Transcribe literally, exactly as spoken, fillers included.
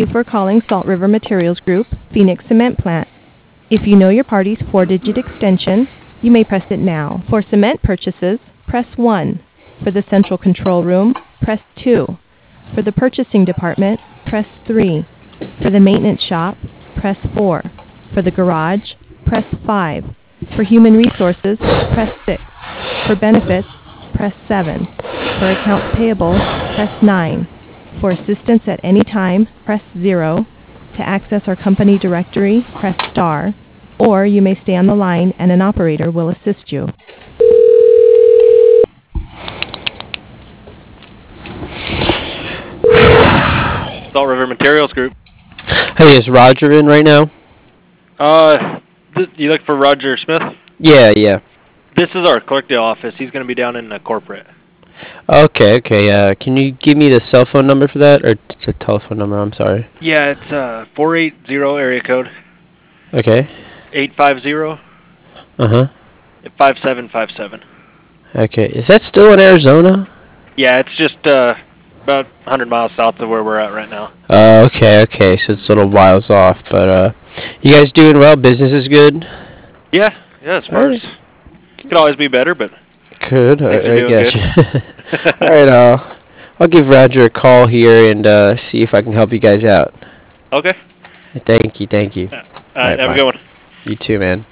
you for calling Salt River Materials Group, Phoenix Cement Plant. If you know your party's four-digit extension, you may press it now. For cement purchases, press one. For the central control room, press two. For the purchasing department, press three. For the maintenance shop, press four. For the garage, press five. For human resources, press six. For benefits, press seven. For accounts payable, press nine. For assistance at any time, press zero. To access our company directory, press star. Or you may stay on the line and an operator will assist you. Salt River Materials Group. Hey, is Roger in right now? Uh, th- you look for Roger Smith? Yeah, yeah. This is our Clarkdale office. He's going to be down in the corporate. Okay, okay. Uh, can you give me the cell phone number for that, or t- the telephone number? I'm sorry. Yeah, it's uh four eight zero area code. Okay. eight five zero. Uh huh. five seven five seven. Okay. Is that still in Arizona? Yeah, it's just uh about one hundred miles south of where we're at right now. Uh, okay, okay. So it's a little whiles off, but uh, you guys doing well? Business is good. Yeah, yeah, as far as could always be better, but Good. I, things are I doing guess. good. All right. Uh, I'll give Roger a call here and uh, see if I can help you guys out. Okay. Thank you. Thank you. All right, have bye. a good one. You too, man.